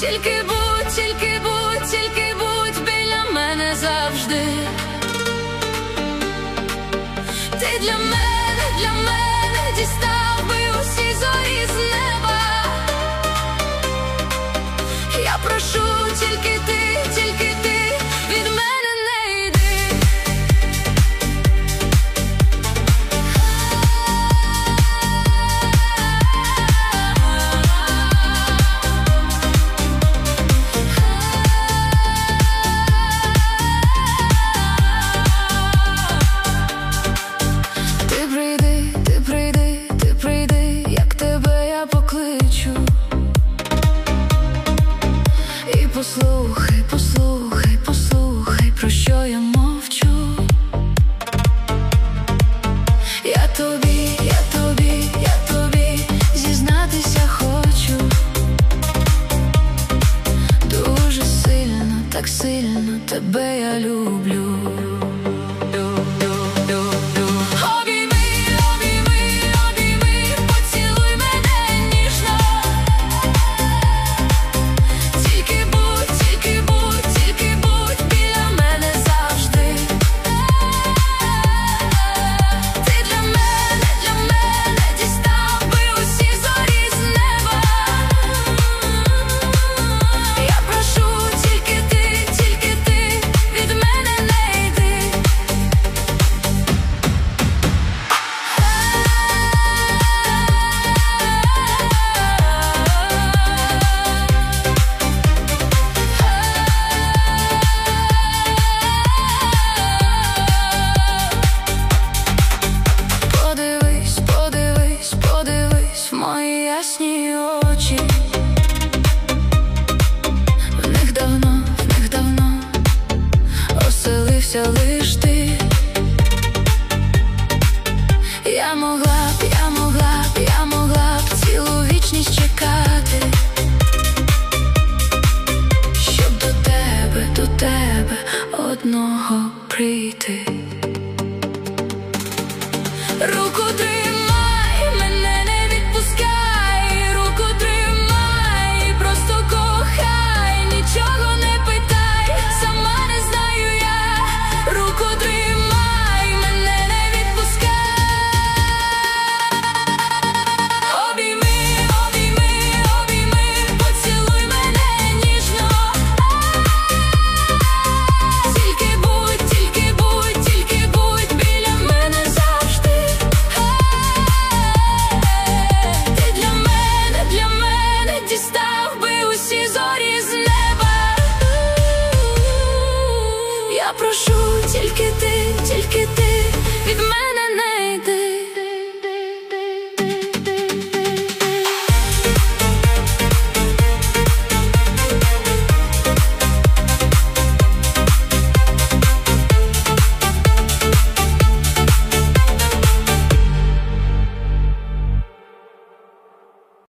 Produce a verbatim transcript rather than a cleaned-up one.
Тільки будь, тільки будь, тільки будь біля мене завжди. Ти для мене, для мене дістав би усі зорі з неба. Я прошу, тільки ти, тільки ти від мене не йди. Ти прийди, ти прийди, ти прийди, як тебе я покличу. І послухай, послухай, послухай, про що я мовчу. Я тобі, я тобі, я тобі зізнатися хочу. Дуже сильно, так сильно тебе я люблю. Мої ясні очі, в них давно, в них давно оселився лиш ти. Я могла б, я могла б, я могла б цілу вічність чекати, щоб до тебе, до тебе одного прийти. Руку ти